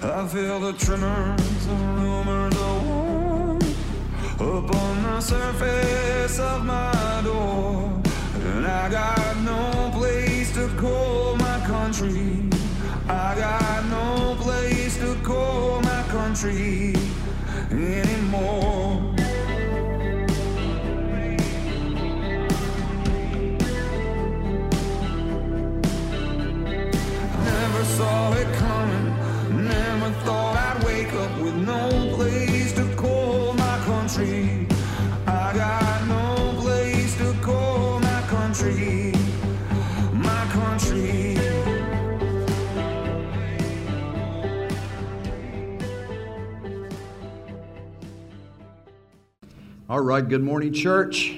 I feel the tremors, the rumors of war upon the surface of my door, and I got no place to call my country. I got no place to call my country anymore. Never saw it coming, never thought I'd wake up with no place to call my country. I got no place to call my country, my country. All right, good morning, church.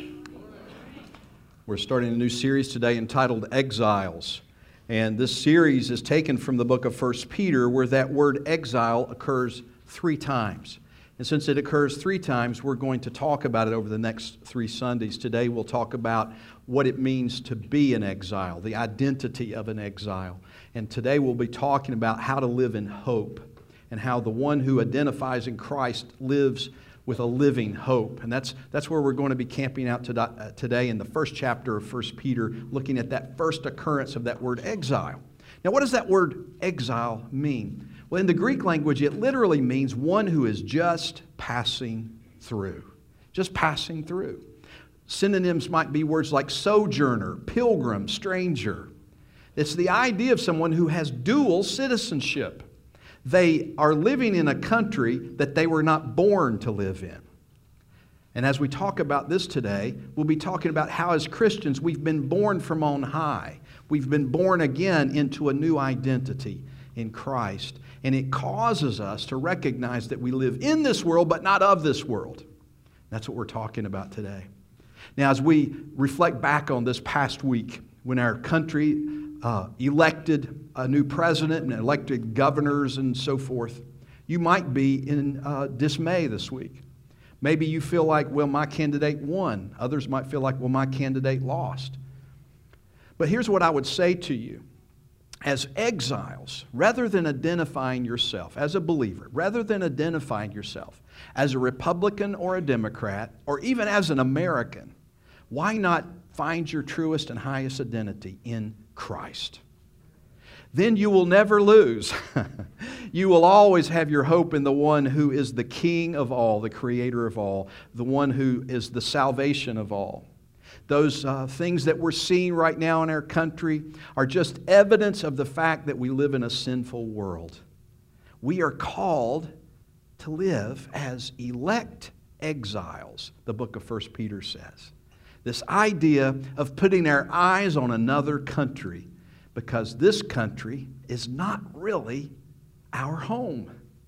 We're starting a new series today entitled Exiles. And this series is taken from the book of 1 Peter, where that word exile occurs 3 times. And since it occurs 3 times, we're going to talk about it over the next 3 Sundays. Today we'll talk about what it means to be an exile, the identity of an exile. And today we'll be talking about how to live in hope and how the one who identifies in Christ lives with a living hope. And that's where we're going to be camping out today in the first chapter of 1 Peter, looking at that first occurrence of that word exile. Now, what does that word exile mean? Well, in the Greek language, it literally means one who is just passing through. Just passing through. Synonyms might be words like sojourner, pilgrim, stranger. It's the idea of someone who has dual citizenship. They are living in a country that they were not born to live in. And as we talk about this today, we'll be talking about how as Christians we've been born from on high. We've been born again into a new identity in Christ. And it causes us to recognize that we live in this world but not of this world. That's what we're talking about today. Now, as we reflect back on this past week when our country elected a new president and elected governors and so forth, you might be in dismay this week. Maybe you feel like, well, my candidate won. Others might feel like, well, my candidate lost. But here's what I would say to you. As exiles, rather than identifying yourself as a believer, rather than identifying yourself as a Republican or a Democrat, or even as an American, why not find your truest and highest identity in Christ? Then you will never lose. You will always have your hope in the one who is the King of all, the Creator of all, the one who is the salvation of all. Those things that we're seeing right now in our country are just evidence of the fact that we live in a sinful world. We are called to live as elect exiles, the book of 1 Peter says. This idea of putting our eyes on another country because this country is not really our home.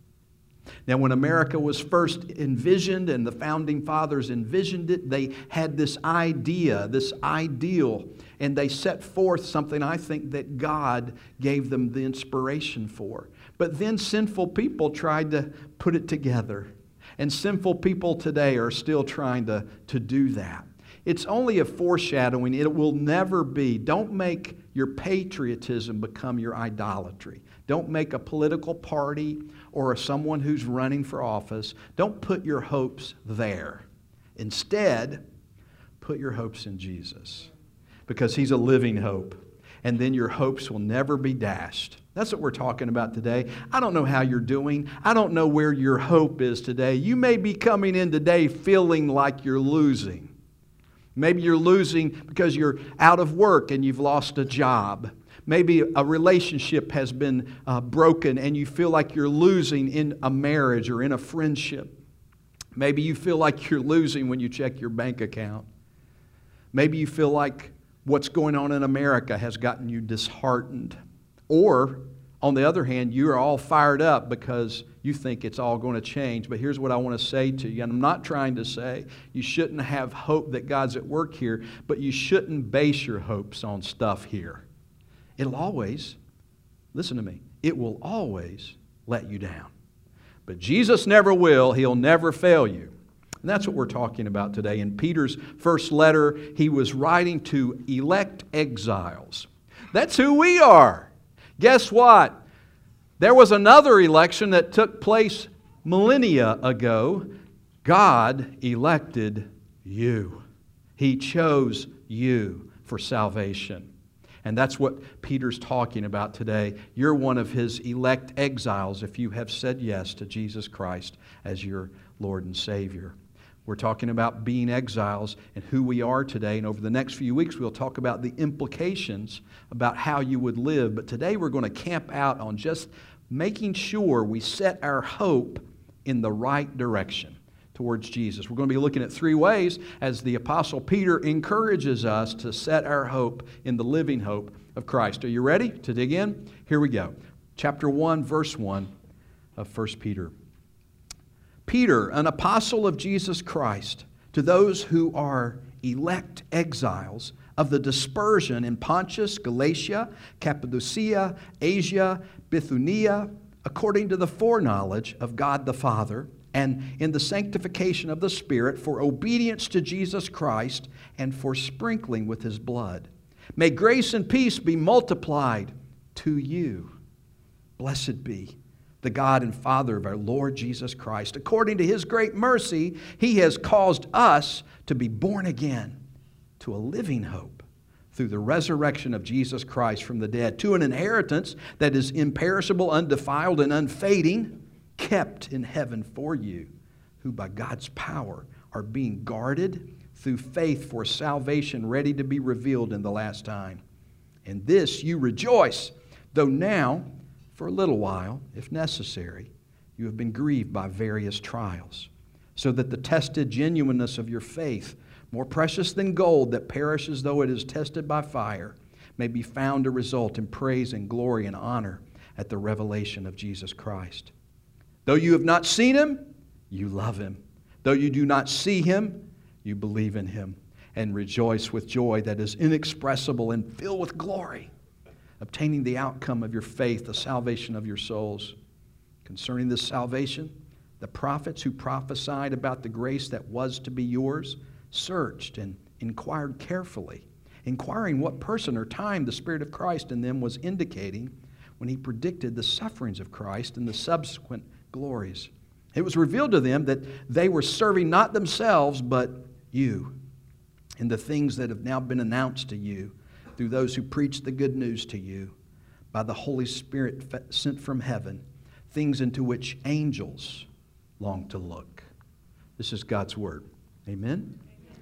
Now, when America was first envisioned and the founding fathers envisioned it, they had this idea, this ideal, and they set forth something I think that God gave them the inspiration for. But then sinful people tried to put it together, and sinful people today are still trying to do that. It's only a foreshadowing. It will never be. Don't make your patriotism become your idolatry. Don't make a political party or someone who's running for office. Don't put your hopes there. Instead, put your hopes in Jesus, because He's a living hope. And then your hopes will never be dashed. That's what we're talking about today. I don't know how you're doing. I don't know where your hope is today. You may be coming in today feeling like you're losing. Maybe you're losing because you're out of work and you've lost a job. Maybe a relationship has been broken and you feel like you're losing in a marriage or in a friendship. Maybe you feel like you're losing when you check your bank account. Maybe you feel like what's going on in America has gotten you disheartened. Or, on the other hand, you're all fired up because you think it's all going to change. But here's what I want to say to you. And I'm not trying to say you shouldn't have hope that God's at work here, but you shouldn't base your hopes on stuff here. It'll always, listen to me, it will always let you down. But Jesus never will. He'll never fail you. And that's what we're talking about today. In Peter's first letter, he was writing to elect exiles. That's who we are. Guess what? There was another election that took place millennia ago. God elected you. He chose you for salvation. And that's what Peter's talking about today. You're one of His elect exiles if you have said yes to Jesus Christ as your Lord and Savior. We're talking about being exiles and who we are today. And over the next few weeks, we'll talk about the implications about how you would live. But today we're going to camp out on just making sure we set our hope in the right direction towards Jesus. We're going to be looking at 3 ways as the Apostle Peter encourages us to set our hope in the living hope of Christ. Are you ready to dig in? Here we go. Chapter 1, verse 1 of 1 Peter. Peter, an apostle of Jesus Christ, to those who are elect exiles of the dispersion in Pontus, Galatia, Cappadocia, Asia, Bithynia, according to the foreknowledge of God the Father, and in the sanctification of the Spirit, for obedience to Jesus Christ, and for sprinkling with His blood. May grace and peace be multiplied to you. Blessed be the God and Father of our Lord Jesus Christ. According to His great mercy, He has caused us to be born again to a living hope through the resurrection of Jesus Christ from the dead, to an inheritance that is imperishable, undefiled, and unfading, kept in heaven for you, who by God's power are being guarded through faith for salvation ready to be revealed in the last time. In this you rejoice, though now, for a little while, if necessary, you have been grieved by various trials, so that the tested genuineness of your faith, more precious than gold that perishes though it is tested by fire, may be found to result in praise and glory and honor at the revelation of Jesus Christ. Though you have not seen Him, you love Him. Though you do not see Him, you believe in Him and rejoice with joy that is inexpressible and filled with glory, obtaining the outcome of your faith, the salvation of your souls. Concerning this salvation, the prophets who prophesied about the grace that was to be yours searched and inquired carefully, inquiring what person or time the Spirit of Christ in them was indicating when He predicted the sufferings of Christ and the subsequent glories. It was revealed to them that they were serving not themselves, but you, in the things that have now been announced to you through those who preach the good news to you by the Holy Spirit sent from heaven, things into which angels long to look. This is God's Word. Amen?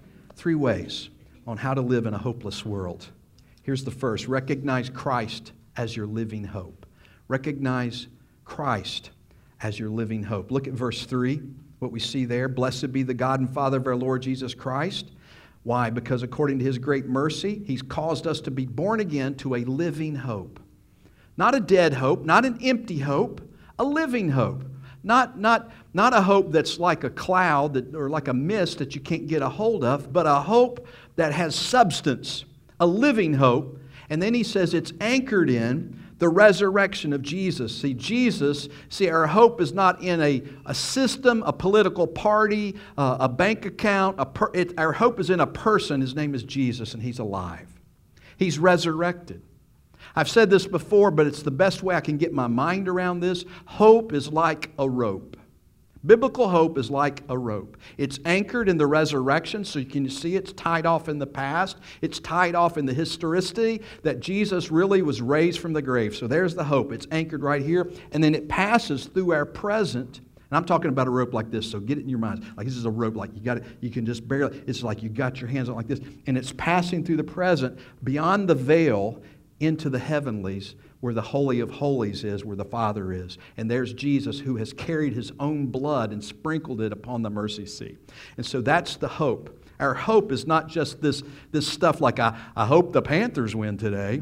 3 ways on how to live in a hopeless world. Here's the first. Recognize Christ as your living hope. Recognize Christ as your living hope. Look at verse 3, what we see there. Blessed be the God and Father of our Lord Jesus Christ. Why? Because according to His great mercy, He's caused us to be born again to a living hope. Not a dead hope, not an empty hope, a living hope. Not a hope that's like a cloud or like a mist that you can't get a hold of, but a hope that has substance, a living hope. And then he says it's anchored in the resurrection of Jesus. See, our hope is not in a system, a political party, a bank account. Our hope is in a person. His name is Jesus, and He's alive. He's resurrected. I've said this before, but it's the best way I can get my mind around this. Hope is like a rope. Biblical hope is like a rope. It's anchored in the resurrection, so you can see it's tied off in the past. It's tied off in the historicity that Jesus really was raised from the grave. So there's the hope. It's anchored right here, and then it passes through our present. And I'm talking about a rope like this, so get it in your mind. Like this is a rope, like you can just barely, it's like you got your hands on like this, and it's passing through the present, beyond the veil, into the heavenlies, where the Holy of Holies is, where the Father is. And there's Jesus who has carried His own blood and sprinkled it upon the mercy seat. And so that's the hope. Our hope is not just this stuff like, I hope the Panthers win today.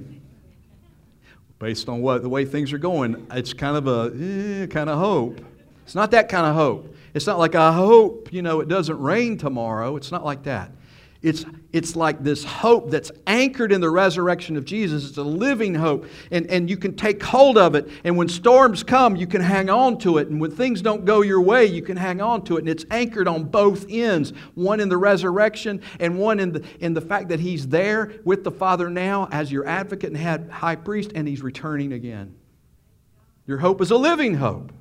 Based on the way things are going, it's kind of a kind of hope. It's not that kind of hope. It's not like, I hope, it doesn't rain tomorrow. It's not like that. It's like this hope that's anchored in the resurrection of Jesus. It's a living hope. And you can take hold of it. And when storms come, you can hang on to it. And when things don't go your way, you can hang on to it. And it's anchored on both ends. One in the resurrection and one in the fact that He's there with the Father now as your advocate and high priest, and He's returning again. Your hope is a living hope.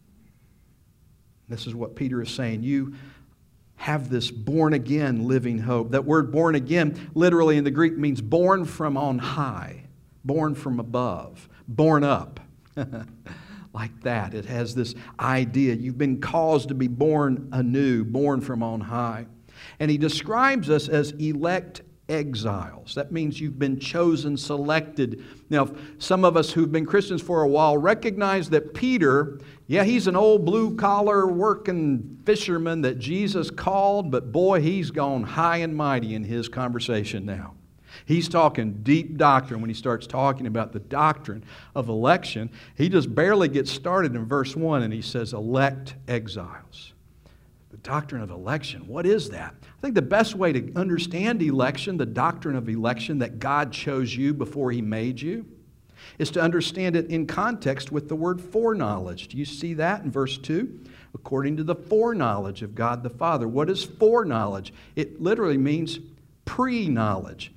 This is what Peter is saying. You have this born-again living hope. That word born again literally in the Greek means born from on high, born from above, born up. Like that. It has this idea. You've been caused to be born anew, born from on high. And he describes us as elect exiles. That means you've been chosen, selected. Now, some of us who've been Christians for a while recognize that Peter, he's an old blue-collar working fisherman that Jesus called, but boy, he's gone high and mighty in his conversation now. He's talking deep doctrine when he starts talking about the doctrine of election. He just barely gets started in verse 1 and he says, elect exiles. The doctrine of election, what is that? I think the best way to understand election, the doctrine of election, that God chose you before He made you, is to understand it in context with the word foreknowledge. Do you see that in verse 2? According to the foreknowledge of God the Father. What is foreknowledge? It literally means pre-knowledge.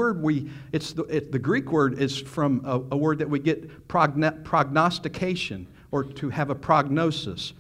The Greek word is from a word that we get prognostication, or to have a prognosis.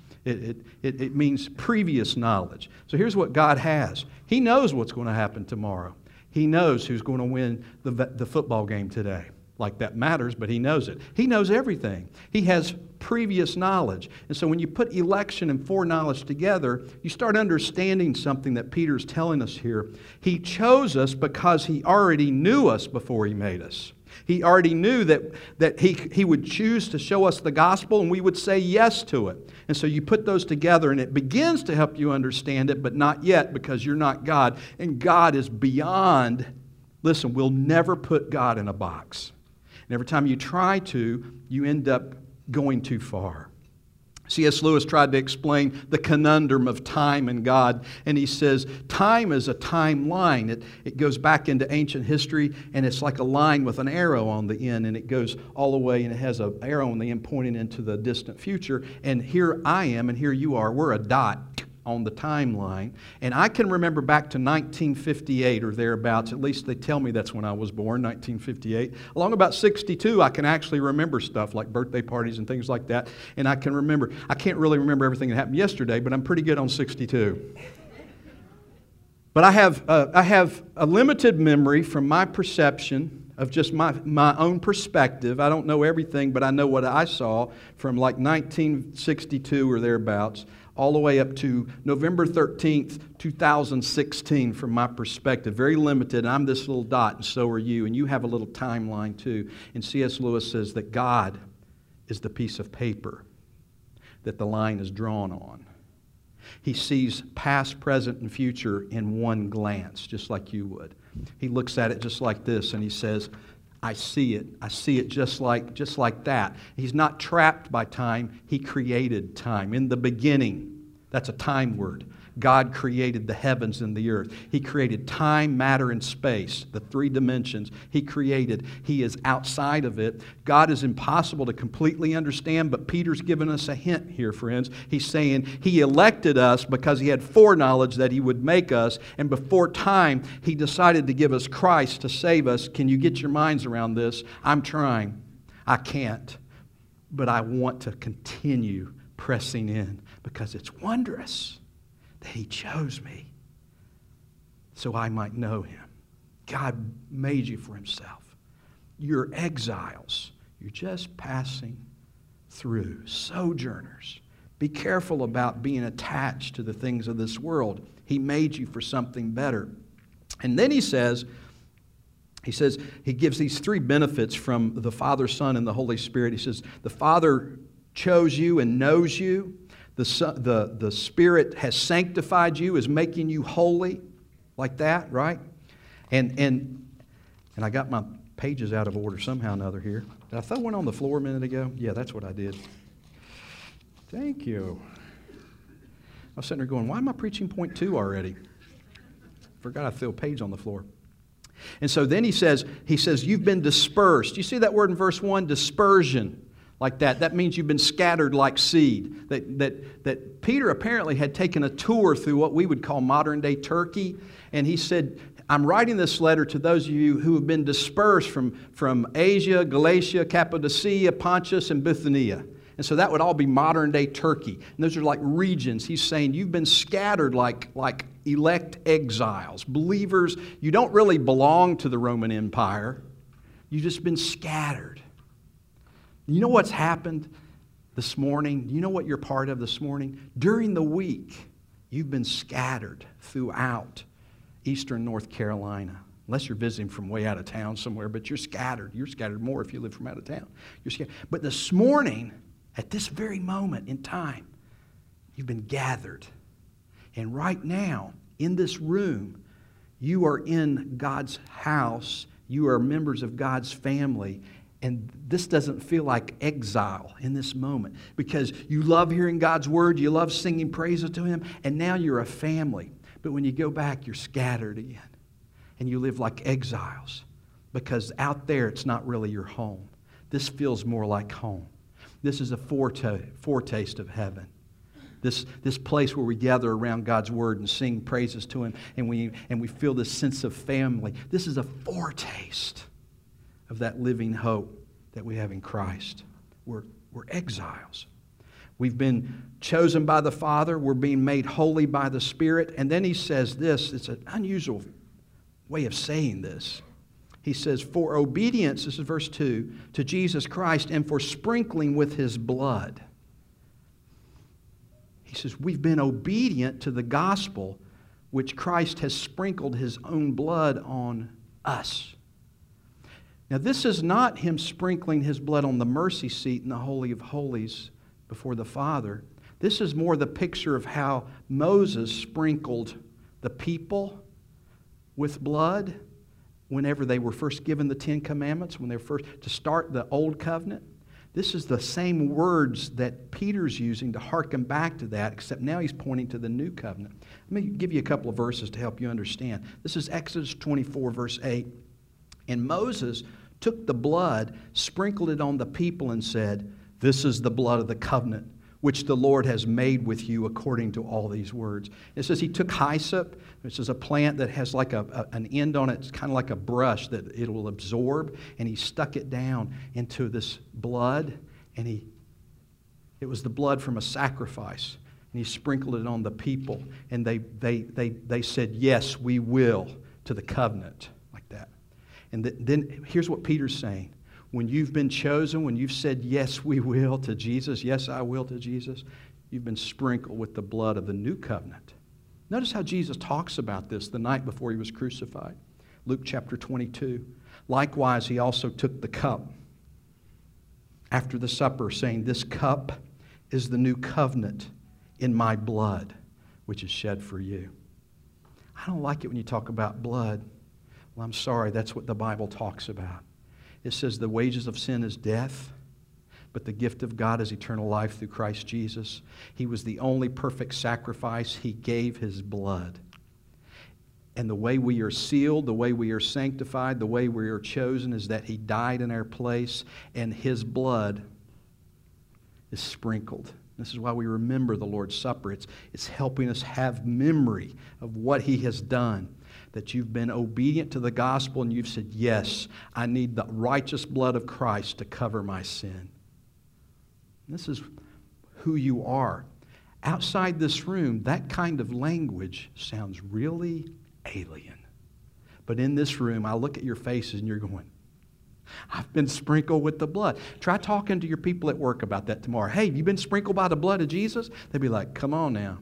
It means previous knowledge. So here's what God has. He knows what's going to happen tomorrow. He knows who's going to win the football game today. Like that matters, but He knows it. He knows everything. He has previous knowledge. And so when you put election and foreknowledge together, you start understanding something that Peter's telling us here. He chose us because He already knew us before He made us. He already knew that he would choose to show us the gospel and we would say yes to it. And so you put those together and it begins to help you understand it, but not yet, because you're not God. And God is beyond. Listen, we'll never put God in a box. And every time you try to, you end up going too far. C.S. Lewis tried to explain the conundrum of time and God, and he says, time is a timeline. It goes back into ancient history, and it's like a line with an arrow on the end, and it goes all the way, and it has an arrow on the end pointing into the distant future. And here I am, and here you are. We're a dot on the timeline. And I can remember back to 1958 or thereabouts. At least they tell me that's when I was born, 1958. Along about 62, I can actually remember stuff like birthday parties and things like that. And I can't really remember everything that happened yesterday, but I'm pretty good on 62. But I have a limited memory from my perception of just my own perspective. I don't know everything, but I know what I saw from like 1962 or thereabouts, all the way up to November 13th, 2016 from my perspective. Very limited. I'm this little dot, and so are you. And you have a little timeline too. And C.S. Lewis says that God is the piece of paper that the line is drawn on. He sees past, present, and future in one glance, just like you would. He looks at it just like this, and he says, I see it. I see it just like that. He's not trapped by time. He created time. In the beginning, that's a time word. God created the heavens and the earth. He created time, matter, and space, the three dimensions He created. He is outside of it. God is impossible to completely understand, but Peter's given us a hint here, friends. He's saying He elected us because He had foreknowledge that He would make us, and before time, He decided to give us Christ to save us. Can you get your minds around this? I'm trying. I can't. But I want to continue pressing in because it's wondrous that He chose me so I might know Him. God made you for Himself. You're exiles. You're just passing through. Sojourners. Be careful about being attached to the things of this world. He made you for something better. And then He says, He gives these three benefits from the Father, Son, and the Holy Spirit. He says, the Father chose you and knows you. The Spirit has sanctified you, is making you holy, like that, right? And I got my pages out of order somehow or another here. Did I throw one on the floor a minute ago? Yeah, that's what I did. Thank you. I was sitting there going, why am I preaching point 2 already? Forgot I threw a page on the floor. And so then he says, you've been dispersed. You see that word in verse 1, dispersion. Like that. That means you've been scattered like seed. That Peter apparently had taken a tour through what we would call modern-day Turkey, and he said, I'm writing this letter to those of you who have been dispersed from Asia, Galatia, Cappadocia, Pontus, and Bithynia. And so that would all be modern-day Turkey. And those are like regions. He's saying you've been scattered like elect exiles. Believers, you don't really belong to the Roman Empire. You've just been scattered. You know what's happened this morning? You know what you're part of this morning? During the week, you've been scattered throughout eastern North Carolina. Unless you're visiting from way out of town somewhere, but you're scattered. You're scattered more if you live from out of town. You're scattered. But this morning, at this very moment in time, you've been gathered. And right now, in this room, you are in God's house. You are members of God's family. And this doesn't feel like exile in this moment because you love hearing God's word, you love singing praises to Him, and now you're a family. But when you go back, you're scattered again. And you live like exiles because out there it's not really your home. This feels more like home. This is a foretaste of heaven. This place where we gather around God's word and sing praises to Him and we feel this sense of family. This is a foretaste of that living hope that we have in Christ. We're exiles. We've been chosen by the Father. We're being made holy by the Spirit. And then he says this. It's an unusual way of saying this. He says, for obedience, this is verse 2, to Jesus Christ and for sprinkling with His blood. He says, we've been obedient to the gospel which Christ has sprinkled His own blood on us. Now, this is not Him sprinkling His blood on the mercy seat in the Holy of Holies before the Father. This is more the picture of how Moses sprinkled the people with blood whenever they were first given the Ten Commandments, when they were first to start the Old Covenant. This is the same words that Peter's using to hearken back to that, except now he's pointing to the New Covenant. Let me give you a couple of verses to help you understand. This is Exodus 24, verse 8. And Moses took the blood, sprinkled it on the people, and said, this is the blood of the covenant, which the Lord has made with you according to all these words. It says he took hyssop, which is a plant that has like an end on it, it's kind of like a brush that it will absorb, and he stuck it down into this blood, and it was the blood from a sacrifice, and he sprinkled it on the people, and they said, yes, we will, to the covenant, like that. And then here's what Peter's saying. When you've been chosen, when you've said, yes, we will to Jesus, yes, I will to Jesus, you've been sprinkled with the blood of the new covenant. Notice how Jesus talks about this the night before He was crucified. Luke chapter 22. Likewise, He also took the cup after the supper, saying, this cup is the new covenant in my blood, which is shed for you. I don't like it when you talk about blood. Well, I'm sorry, that's what the Bible talks about. It says the wages of sin is death, but the gift of God is eternal life through Christ Jesus. He was the only perfect sacrifice. He gave His blood. And the way we are sealed, the way we are sanctified, the way we are chosen is that He died in our place, and His blood is sprinkled. This is why we remember the Lord's Supper. It's helping us have memory of what He has done. That you've been obedient to the gospel and you've said, yes, I need the righteous blood of Christ to cover my sin. And this is who you are. Outside this room, that kind of language sounds really alien. But in this room, I look at your faces and you're going, I've been sprinkled with the blood. Try talking to your people at work about that tomorrow. Hey, have you been sprinkled by the blood of Jesus? They'd be like, come on now.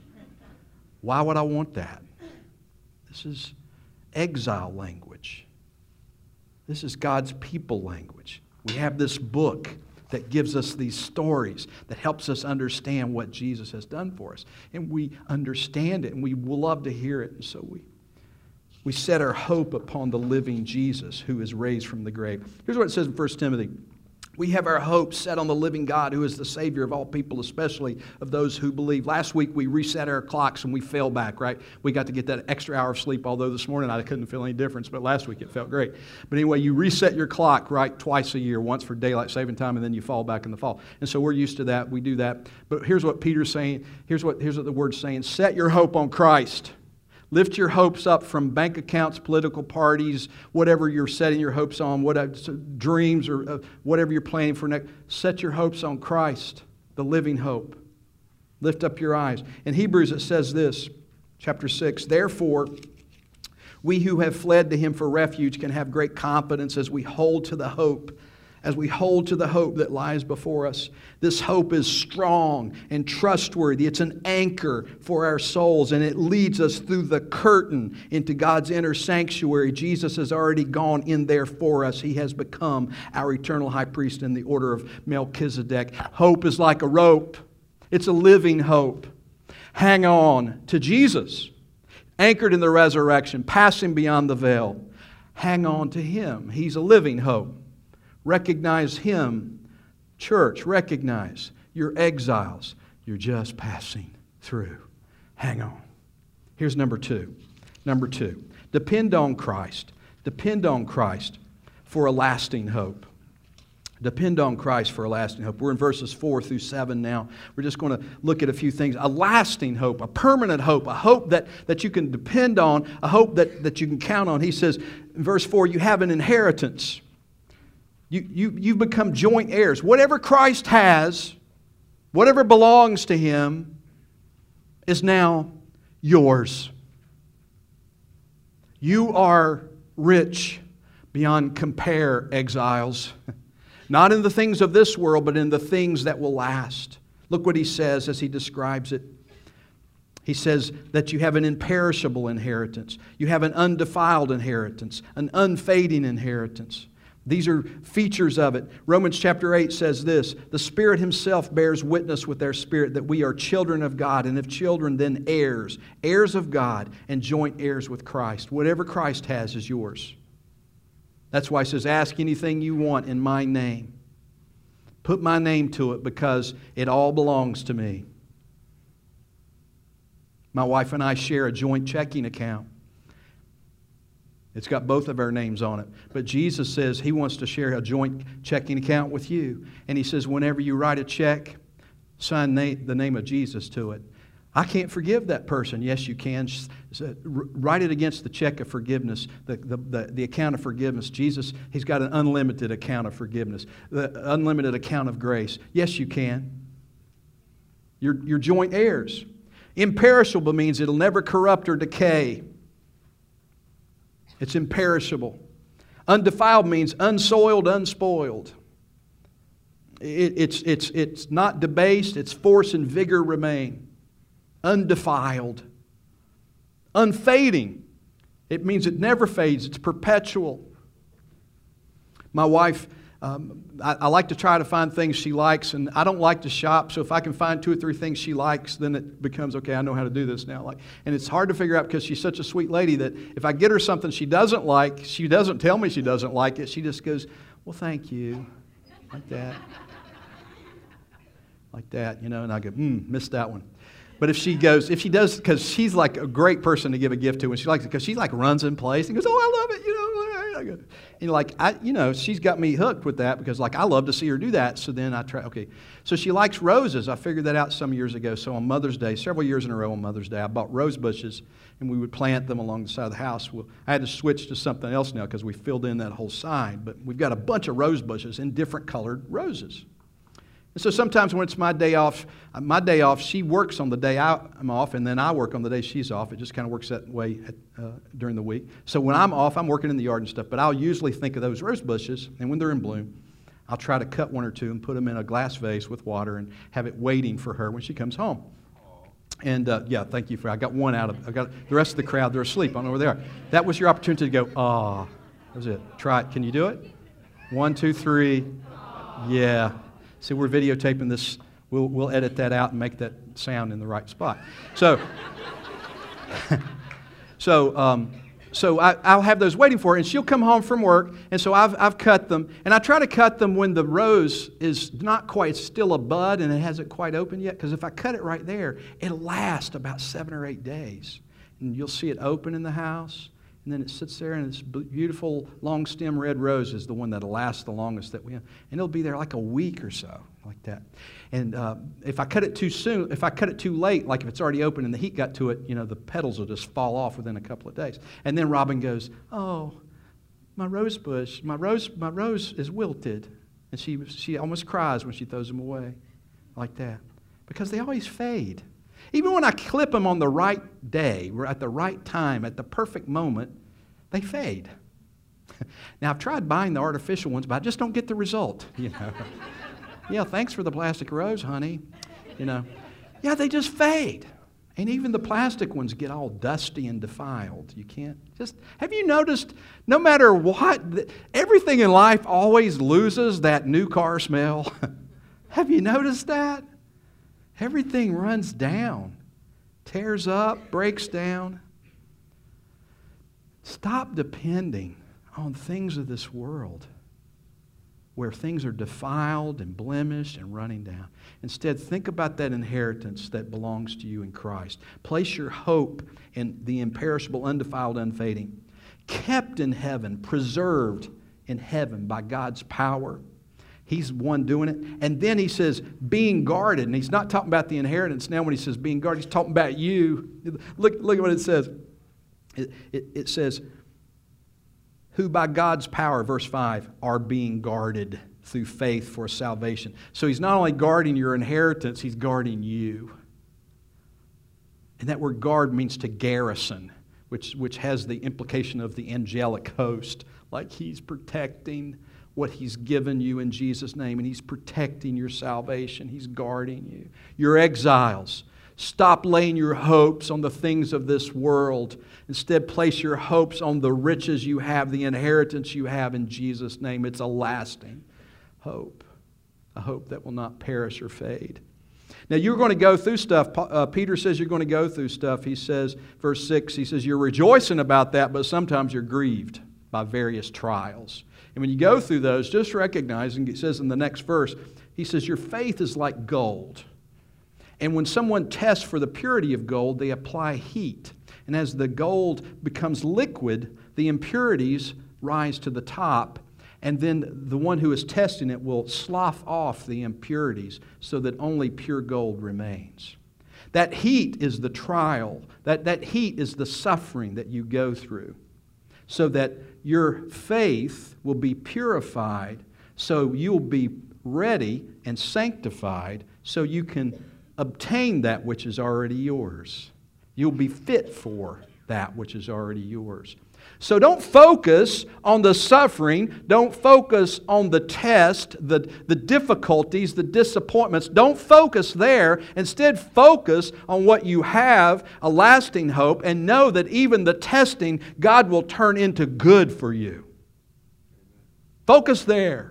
Why would I want that? This is exile language. This is God's people language. We have this book that gives us these stories that helps us understand what Jesus has done for us. And we understand it, and we love to hear it. And so we set our hope upon the living Jesus who is raised from the grave. Here's what it says in 1 Timothy. We have our hope set on the living God who is the Savior of all people, especially of those who believe. Last week we reset our clocks and we fell back, right? We got to get that extra hour of sleep, although this morning I couldn't feel any difference, but last week it felt great. But anyway, you reset your clock, right, twice a year, once for daylight saving time, and then you fall back in the fall. And so we're used to that. We do that. But here's what Peter's saying. Here's what the word's saying. Set your hope on Christ. Lift your hopes up from bank accounts, political parties, whatever you're setting your hopes on, dreams or whatever you're planning for next. Set your hopes on Christ, the living hope. Lift up your eyes. In Hebrews it says this, chapter 6, therefore, we who have fled to Him for refuge can have great confidence as we hold to the hope that lies before us. This hope is strong and trustworthy. It's an anchor for our souls, and it leads us through the curtain into God's inner sanctuary. Jesus has already gone in there for us. He has become our eternal high priest in the order of Melchizedek. Hope is like a rope. It's a living hope. Hang on to Jesus, anchored in the resurrection, passing beyond the veil. Hang on to Him. He's a living hope. Recognize Him. Church, recognize you're exiles. You're just passing through. Hang on. Here's number two. Number two, depend on Christ. Depend on Christ for a lasting hope. Depend on Christ for a lasting hope. We're in verses 4 through 7 now. We're just going to look at a few things. A lasting hope, a permanent hope, a hope that you can depend on, a hope that you can count on. He says in verse 4, you have an inheritance. You've become joint heirs. Whatever Christ has, whatever belongs to Him, is now yours. You are rich beyond compare, exiles. Not in the things of this world, but in the things that will last. Look what he says as he describes it. He says that you have an imperishable inheritance. You have an undefiled inheritance, an unfading inheritance. These are features of it. Romans chapter 8 says this, the Spirit Himself bears witness with our spirit that we are children of God, and if children, then heirs, heirs of God, and joint heirs with Christ. Whatever Christ has is yours. That's why He says, ask anything you want in my name. Put my name to it because it all belongs to me. My wife and I share a joint checking account. It's got both of our names on it. But Jesus says He wants to share a joint checking account with you. And He says whenever you write a check, sign the name of Jesus to it. I can't forgive that person. Yes, you can. Write it against the check of forgiveness, the account of forgiveness. Jesus, He's got an unlimited account of forgiveness, the unlimited account of grace. Yes, you can. You're joint heirs. Imperishable means it'll never corrupt or decay. It's imperishable. Undefiled means unsoiled, unspoiled. It's not debased. Its force and vigor remain. Undefiled. Unfading. It means it never fades. It's perpetual. My wife, I like to try to find things she likes, and I don't like to shop, so if I can find 2 or 3 things she likes, then it becomes, okay, I know how to do this now. And it's hard to figure out because she's such a sweet lady that if I get her something she doesn't like, she doesn't tell me she doesn't like it. She just goes, well, thank you. Like that. Like that, you know, and I go, missed that one. But if she does, because she's like a great person to give a gift to, and she likes it because she like runs in place and goes, oh, I love it, you know. And she's got me hooked with that because like I love to see her do that. So then I try, okay. So she likes roses. I figured that out some years ago. So on Mother's Day, several years in a row on Mother's Day, I bought rose bushes and we would plant them along the side of the house. Well, I had to switch to something else now because we filled in that whole side. But we've got a bunch of rose bushes in different colored roses. And so sometimes when it's my day off, she works on the day I'm off, and then I work on the day she's off. It just kind of works that way during the week. So when I'm off, I'm working in the yard and stuff, but I'll usually think of those rose bushes, and when they're in bloom, I'll try to cut 1 or 2 and put them in a glass vase with water and have it waiting for her when she comes home. And yeah, thank you I got one out of, I got the rest of the crowd, they're asleep. I don't know where they are. That was your opportunity to go, ah. That was it. Try it. Can you do it? 1, 2, 3. Yeah. See, we're videotaping this. We'll edit that out and make that sound in the right spot. So I'll have those waiting for her, and she'll come home from work, and so I've cut them, and I try to cut them when the rose is not quite, it's still a bud, and it hasn't quite opened yet, because if I cut it right there, it'll last about 7 or 8 days, and you'll see it open in the house, And then it sits there, and this beautiful long stem red rose is the one that'll last the longest that we have. And it'll be there like a week or so, like that. And if I cut it too soon, if I cut it too late, like if it's already open and the heat got to it, the petals will just fall off within a couple of days. And then Robin goes, "Oh, my rose bush, my rose is wilted." And she almost cries when she throws them away, like that. Because they always fade. Even when I clip them on the right day, at the right time, at the perfect moment, they fade. Now, I've tried buying the artificial ones, but I just don't get the result, Yeah, thanks for the plastic rose, honey. Yeah, they just fade. And even the plastic ones get all dusty and defiled. You can't have you noticed, no matter what, everything in life always loses that new car smell? Have you noticed that? Everything runs down, tears up, breaks down. Stop depending on things of this world where things are defiled and blemished and running down. Instead, think about that inheritance that belongs to you in Christ. Place your hope in the imperishable, undefiled, unfading, kept in heaven, preserved in heaven by God's power. He's the one doing it. And then he says, being guarded. And he's not talking about the inheritance now when he says being guarded. He's talking about you. Look at what it says. It says, who by God's power, verse 5, are being guarded through faith for salvation. So he's not only guarding your inheritance, he's guarding you. And that word guard means to garrison, which has the implication of the angelic host. Like he's protecting what he's given you in Jesus' name, and he's protecting your salvation. He's guarding you. You're exiles. Stop laying your hopes on the things of this world. Instead, place your hopes on the riches you have, the inheritance you have in Jesus' name. It's a lasting hope, a hope that will not perish or fade. Now, you're going to go through stuff. Peter says you're going to go through stuff. He says, verse 6, he says, you're rejoicing about that, but sometimes you're grieved by various trials. And when you go through those, just recognize, and it says in the next verse, he says, your faith is like gold. And when someone tests for the purity of gold, they apply heat. And as the gold becomes liquid, the impurities rise to the top. And then the one who is testing it will slough off the impurities so that only pure gold remains. That heat is the trial. That heat is the suffering that you go through, so that your faith will be purified, so you'll be ready and sanctified, so you can obtain that which is already yours. You'll be fit for that which is already yours. So don't focus on the suffering. Don't focus on the test, the difficulties, the disappointments. Don't focus there. Instead, focus on what you have, a lasting hope, and know that even the testing, God will turn into good for you. Focus there.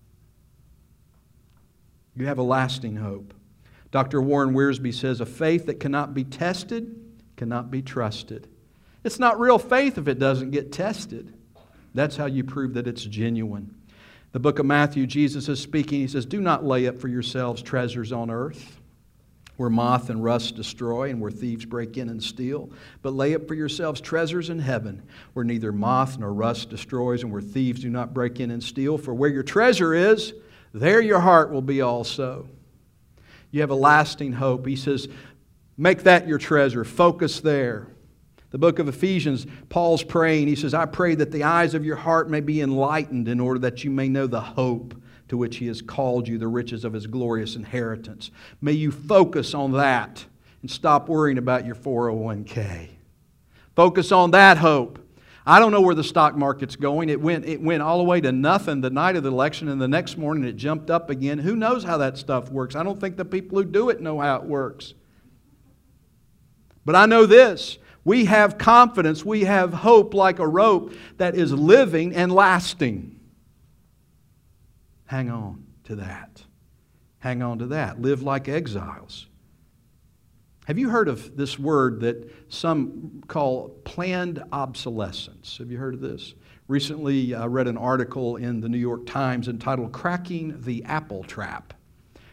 You have a lasting hope. Dr. Warren Wiersbe says, a faith that cannot be tested cannot be trusted. It's not real faith if it doesn't get tested. That's how you prove that it's genuine. The book of Matthew, Jesus is speaking. He says, do not lay up for yourselves treasures on earth, where moth and rust destroy and where thieves break in and steal. But lay up for yourselves treasures in heaven, where neither moth nor rust destroys and where thieves do not break in and steal. For where your treasure is, there your heart will be also. You have a lasting hope. He says, make that your treasure. Focus there. The book of Ephesians, Paul's praying. He says, I pray that the eyes of your heart may be enlightened in order that you may know the hope to which He has called you, the riches of His glorious inheritance. May you focus on that and stop worrying about your 401k. Focus on that hope. I don't know where the stock market's going. It went all the way to nothing the night of the election, and the next morning it jumped up again. Who knows how that stuff works? I don't think the people who do it know how it works. But I know this. We have confidence, we have hope like a rope that is living and lasting. Hang on to that. Hang on to that. Live like exiles. Have you heard of this word that some call planned obsolescence? Have you heard of this? Recently, I read an article in the New York Times entitled Cracking the Apple Trap.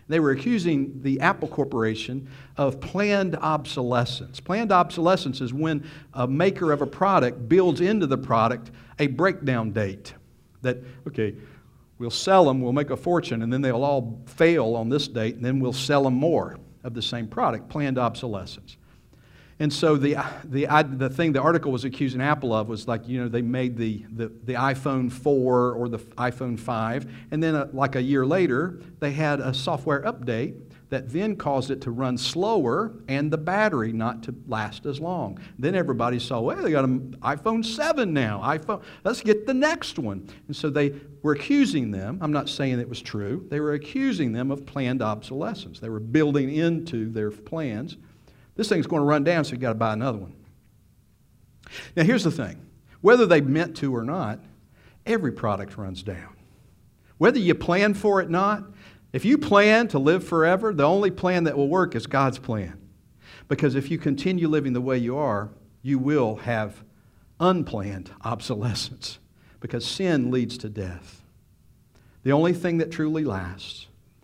They were accusing the Apple Corporation of planned obsolescence. Planned obsolescence is when a maker of a product builds into the product a breakdown date. That, okay, we'll sell them, we'll make a fortune, and then they'll all fail on this date, and then we'll sell them more of the same product. Planned obsolescence. And so the thing the article was accusing Apple of was like, they made the iPhone 4 or the iPhone 5, and then like a year later, they had a software update that then caused it to run slower and the battery not to last as long. Then everybody saw, well, they got an iPhone 7 now. Let's get the next one. And so they were accusing them. I'm not saying it was true. They were accusing them of planned obsolescence. They were building into their plans. This thing's going to run down, so you've got to buy another one. Now, here's the thing. Whether they meant to or not, every product runs down. Whether you plan for it or not, if you plan to live forever, the only plan that will work is God's plan. Because if you continue living the way you are, you will have unplanned obsolescence. Because sin leads to death. The only thing that truly lasts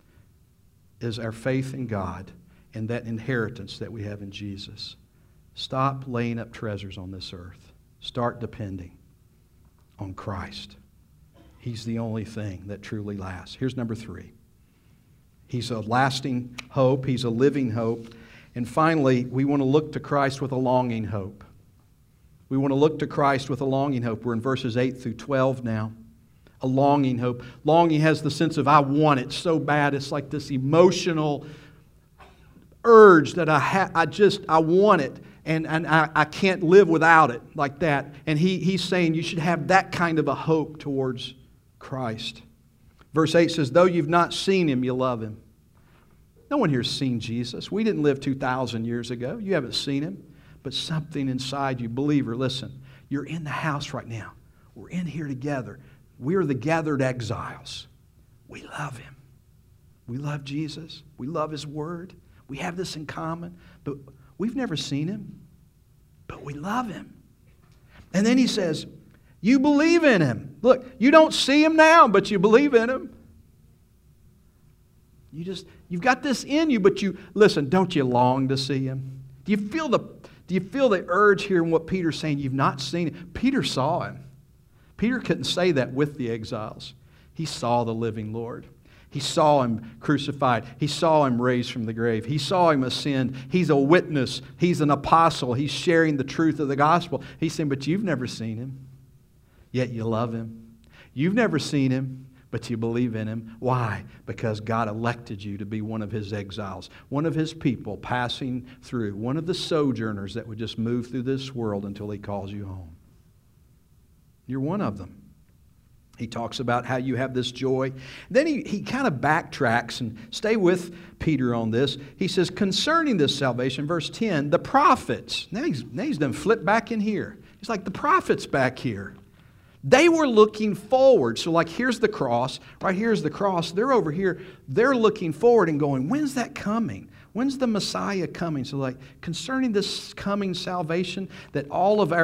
is our faith in God and that inheritance that we have in Jesus. Stop laying up treasures on this earth. Start depending on Christ. He's the only thing that truly lasts. Here's number 3. He's a lasting hope. He's a living hope. And finally, we want to look to Christ with a longing hope. We want to look to Christ with a longing hope. We're in verses 8 through 12 now. A longing hope. Longing has the sense of I want it so bad. It's like this emotional urge that I want it, and I can't live without it like that. And he's saying you should have that kind of a hope towards Christ. Verse 8 says, though you've not seen Him, you love Him. No one here has seen Jesus. We didn't live 2,000 years ago. You haven't seen Him. But something inside you, believer, listen, you're in the house right now. We're in here together. We're the gathered exiles. We love Him. We love Jesus. We love His Word. We have this in common, but we've never seen Him, but we love Him. And then he says, you believe in Him. Look, you don't see Him now, but you believe in Him. You've got this in you, but listen, don't you long to see Him? Do you feel the urge here in what Peter's saying? You've not seen Him. Peter saw Him. Peter couldn't say that with the exiles. He saw the living Lord. He saw Him crucified. He saw Him raised from the grave. He saw Him ascend. He's a witness. He's an apostle. He's sharing the truth of the gospel. He's saying, but you've never seen Him, yet you love Him. You've never seen Him, but you believe in Him. Why? Because God elected you to be one of His exiles, one of His people passing through, one of the sojourners that would just move through this world until He calls you home. You're one of them. He talks about how you have this joy. Then he kind of backtracks, and stay with Peter on this. He says, concerning this salvation, verse 10, the prophets. Now he's done flipped back in here. He's like, the prophets back here. They were looking forward. So like, here's the cross. Right here's the cross. They're over here. They're looking forward and going, when's that coming? When's the Messiah coming? So like, concerning this coming salvation, that all of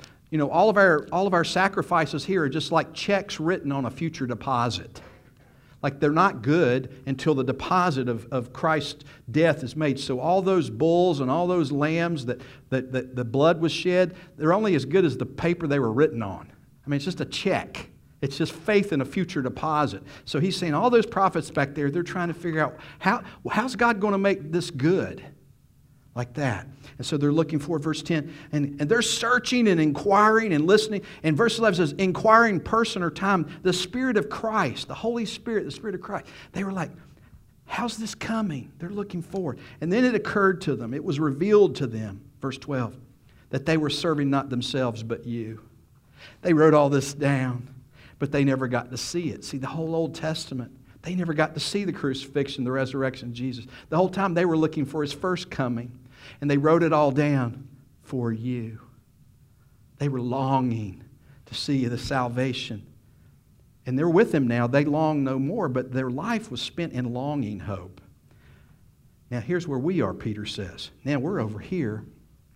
our sacrifices here are just like checks written on a future deposit. Like they're not good until the deposit of Christ's death is made. So all those bulls and all those lambs that the blood was shed, they're only as good as the paper they were written on. I mean, it's just a check. It's just faith in a future deposit. So he's saying all those prophets back there, they're trying to figure out how's God going to make this good? Like that. And so they're looking for verse 10. And they're searching and inquiring and listening. And verse 11 says, inquiring person or time, the Spirit of Christ, the Holy Spirit, the Spirit of Christ. They were like, how's this coming? They're looking forward. And then it occurred to them, it was revealed to them, verse 12, that they were serving not themselves but you. They wrote all this down, but they never got to see it. See, the whole Old Testament, they never got to see the crucifixion, the resurrection of Jesus. The whole time they were looking for His first coming. And they wrote it all down for you. They were longing to see the salvation. And they're with Him now. They long no more, but their life was spent in longing hope. Now here's where we are, Peter says. Now we're over here.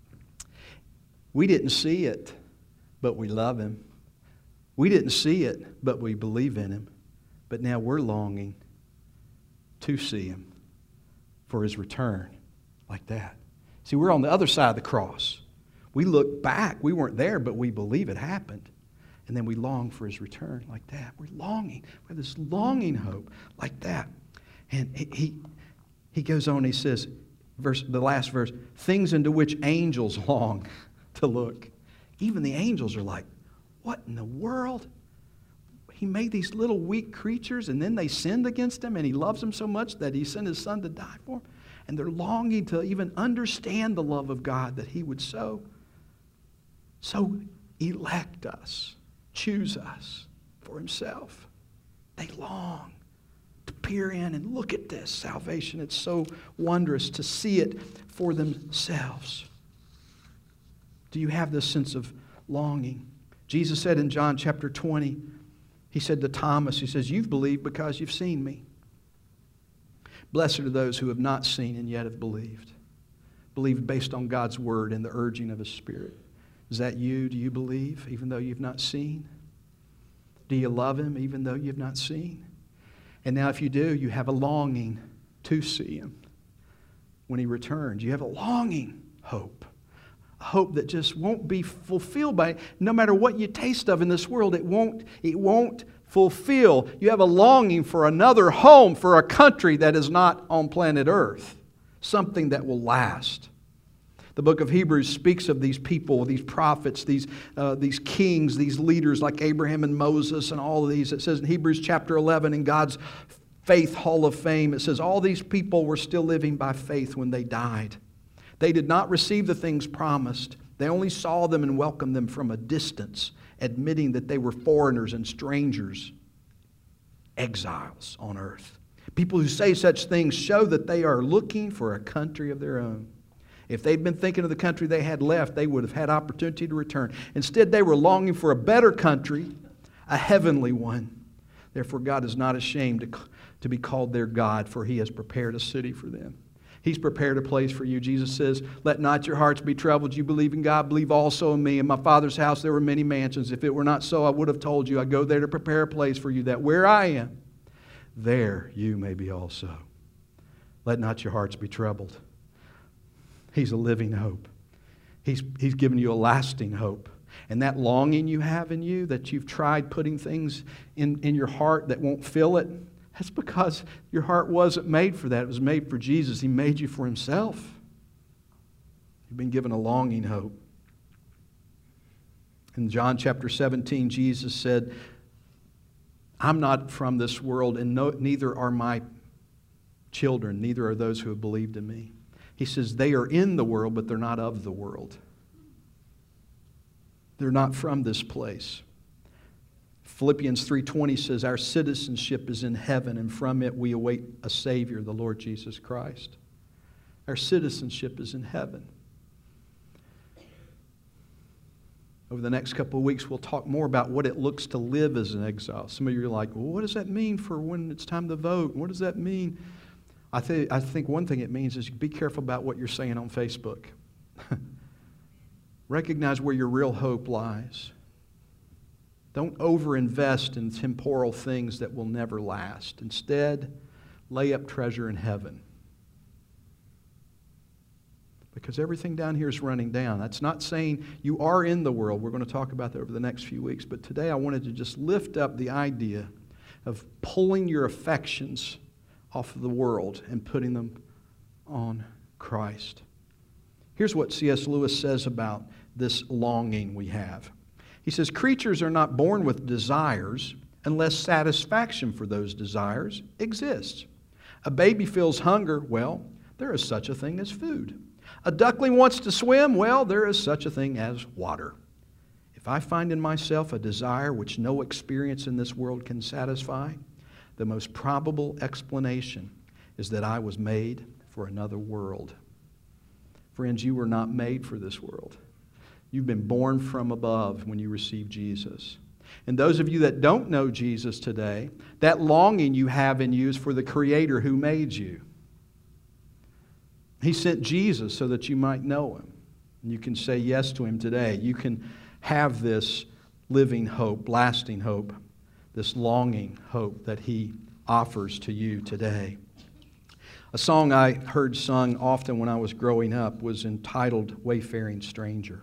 We didn't see it, but we love Him. We didn't see it, but we believe in Him. But now we're longing to see Him. for His return, like that. See, we're on the other side of the cross. We look back. We weren't there, but we believe it happened. And then we long for His return, like that. We're longing. We have this longing hope, like that. And he goes on, he says, the last verse, things into which angels long to look. Even the angels are like, what in the world? He made these little weak creatures, and then they sinned against Him, and He loves them so much that He sent His Son to die for them. And they're longing to even understand the love of God, that He would so elect us, choose us for Himself. They long to peer in and look at this salvation. It's so wondrous to see it for themselves. Do you have this sense of longing? Jesus said in John chapter 20, He said to Thomas, He says, you've believed because you've seen Me. Blessed are those who have not seen and yet have believed. Believed based on God's Word and the urging of His Spirit. Is that you? Do you believe even though you've not seen? Do you love Him even though you've not seen? And now if you do, you have a longing to see Him when He returns. You have a longing hope. A hope that just won't be fulfilled by, no matter what you taste of in this world, it won't fulfill. You have a longing for another home, for a country that is not on planet Earth. Something that will last. The book of Hebrews speaks of these people, these prophets, these kings, these leaders like Abraham and Moses and all of these. It says in Hebrews chapter 11 in God's Faith Hall of Fame, it says all these people were still living by faith when they died. They did not receive the things promised. They only saw them and welcomed them from a distance, admitting that they were foreigners and strangers, exiles on earth. People who say such things show that they are looking for a country of their own. If they'd been thinking of the country they had left, they would have had opportunity to return. Instead, they were longing for a better country, a heavenly one. Therefore, God is not ashamed to be called their God, for He has prepared a city for them. He's prepared a place for you. Jesus says, let not your hearts be troubled. You believe in God, believe also in Me. In My Father's house there were many mansions. If it were not so, I would have told you. I go there to prepare a place for you, that where I am, there you may be also. Let not your hearts be troubled. He's a living hope. He's given you a lasting hope. And that longing you have in you, that you've tried putting things in your heart that won't fill it, that's because your heart wasn't made for that. It was made for Jesus. He made you for Himself. You've been given a longing hope. In John chapter 17, Jesus said, I'm not from this world, and neither are my children, neither are those who have believed in Me. He says they are in the world, but they're not of the world. They're not from this place. Philippians 3:20 says our citizenship is in heaven, and from it we await a Savior, the Lord Jesus Christ. Our citizenship is in heaven. Over the next couple of weeks, we'll talk more about what it looks to live as an exile. Some of you are like, well, what does that mean for when it's time to vote? What does that mean? I think one thing it means is be careful about what you're saying on Facebook. Recognize where your real hope lies. Don't overinvest in temporal things that will never last. Instead, lay up treasure in heaven. Because everything down here is running down. That's not saying you are in the world. We're going to talk about that over the next few weeks. But today I wanted to just lift up the idea of pulling your affections off of the world and putting them on Christ. Here's what C.S. Lewis says about this longing we have. He says, creatures are not born with desires unless satisfaction for those desires exists. A baby feels hunger. Well, there is such a thing as food. A duckling wants to swim. Well, there is such a thing as water. If I find in myself a desire which no experience in this world can satisfy, the most probable explanation is that I was made for another world. Friends, you were not made for this world. You've been born from above when you received Jesus. And those of you that don't know Jesus today, that longing you have in you is for the Creator who made you. He sent Jesus so that you might know Him. And you can say yes to Him today. You can have this living hope, lasting hope, this longing hope that He offers to you today. A song I heard sung often when I was growing up was entitled Wayfaring Stranger.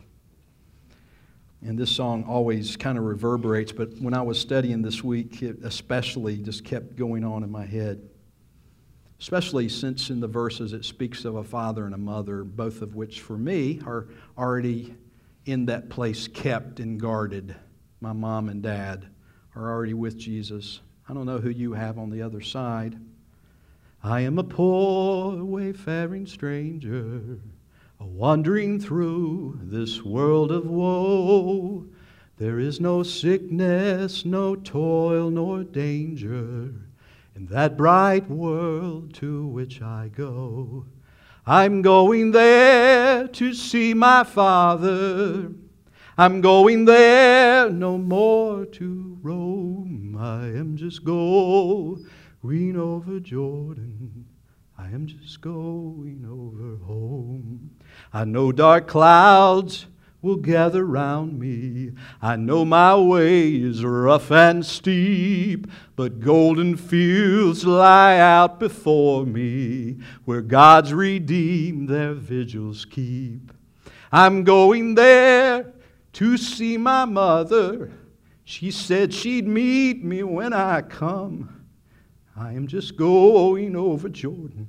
And this song always kind of reverberates, but when I was studying this week, it especially just kept going on in my head. Especially since in the verses it speaks of a father and a mother, both of which for me are already in that place kept and guarded. My mom and dad are already with Jesus. I don't know who you have on the other side. I am a poor wayfaring stranger, wandering through this world of woe. There is no sickness, no toil, nor danger in that bright world to which I go. I'm going there to see my Father. I'm going there no more to roam. I am just going over Jordan. I am just going over home. I know dark clouds will gather round me. I know my way is rough and steep, but golden fields lie out before me, where God's redeemed their vigils keep. I'm going there to see my mother. She said she'd meet me when I come. I am just going over Jordan.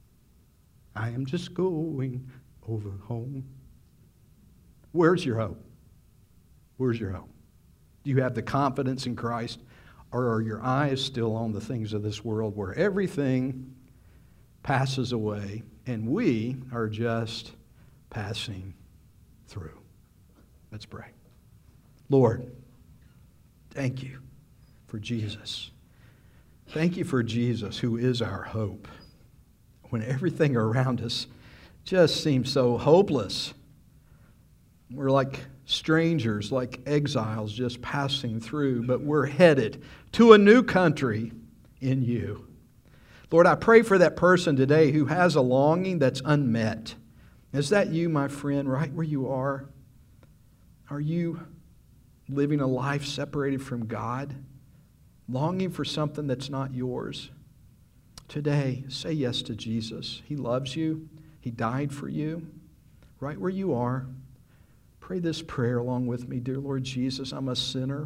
I am just going over home. Where's your hope? Where's your hope? Do you have the confidence in Christ, or are your eyes still on the things of this world where everything passes away and we are just passing through? Let's pray. Lord, thank you for Jesus. Thank you for Jesus, who is our hope. When everything around us just seems so hopeless, we're like strangers, like exiles just passing through, but we're headed to a new country in you. Lord, I pray for that person today who has a longing that's unmet. Is that you, my friend, right where you are? Are you living a life separated from God, longing for something that's not yours? Today, say yes to Jesus. He loves you. He died for you. Right where you are, pray this prayer along with me. Dear Lord Jesus, I'm a sinner,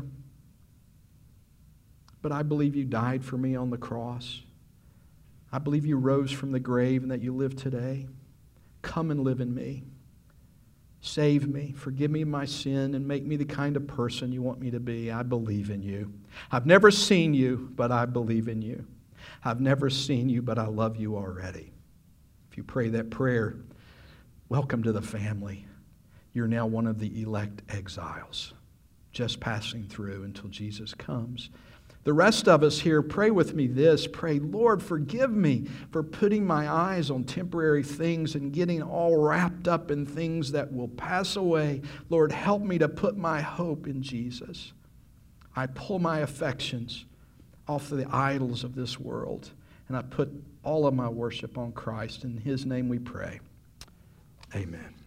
but I believe you died for me on the cross. I believe you rose from the grave and that you live today. Come and live in me. Save me, forgive me my sin, and make me the kind of person you want me to be. I believe in you. I've never seen you, but I believe in you. I've never seen you, but I love you already. If you pray that prayer, welcome to the family. You're now one of the elect exiles, just passing through until Jesus comes. The rest of us here, pray with me this. Pray, Lord, forgive me for putting my eyes on temporary things and getting all wrapped up in things that will pass away. Lord, help me to put my hope in Jesus. I pull my affections off of the idols of this world, and I put all of my worship on Christ. In His name we pray. Amen.